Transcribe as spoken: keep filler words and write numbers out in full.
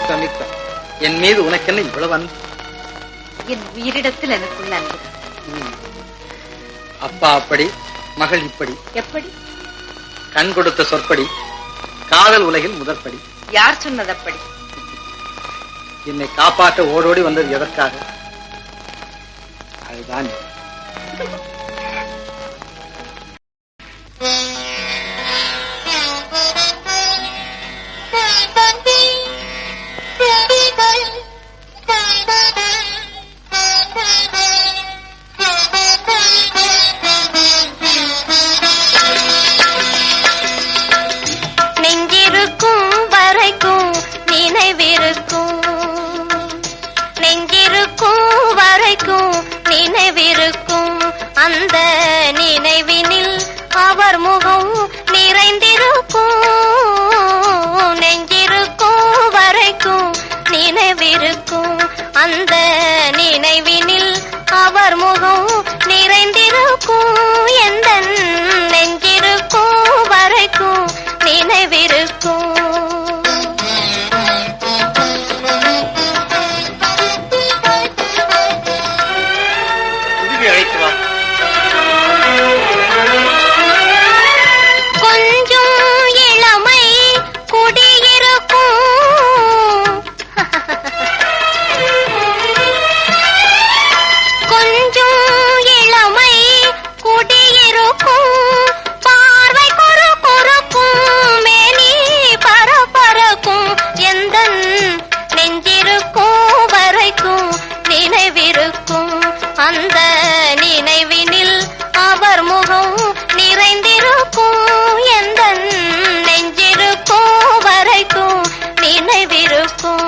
மிக்க மிக்க. என் மீது உனக்கென்ன இவ்வளவு அன்பு? என் உயிரிடத்தில் எனக்குள்ள அன்பு. அப்பா அப்படி, மகள் இப்படி. எப்படி? கண் கொடுத்த சொற்படி, காதல் உலகில் முதற்படி. யார் சொன்னது அப்படி? என்னை காப்பாற்ற ஓடோடி வந்தது எதற்காக? அதுதான் நெஞ்சிருக்கும் வரைக்கும் நினைவிருக்கும், நெஞ்சிருக்கும் வரைக்கும் நினைவிருக்கும், அந்த நினைவினில் அவர் முகம் நிறைந்திருக்கும். நெஞ்சிருக்கும் வரைக்கும் நினைவிருக்கும், அந்த நினைவினில் அவர் முகம் நிறைந்திருக்கும். எந்த நெஞ்சிருக்கும் வரைக்கும் நினைவிருக்கும். அழைத்து வா. கொஞ்சம் இளமை குடியிருக்கும், கொஞ்சம் இளமை குடியிருக்கும், பார்வை கொரு கொருக்கும், மேனி பரபரக்கும். எந்த நெஞ்சிருக்கும் வரைக்கும் நினைவிருக்கும், அந்த நினைவினில் அவர் முகம் நிறைந்திருக்கும். எந்த நெஞ்சிருக்கும் வரைக்கும் நினைவிருக்கும்.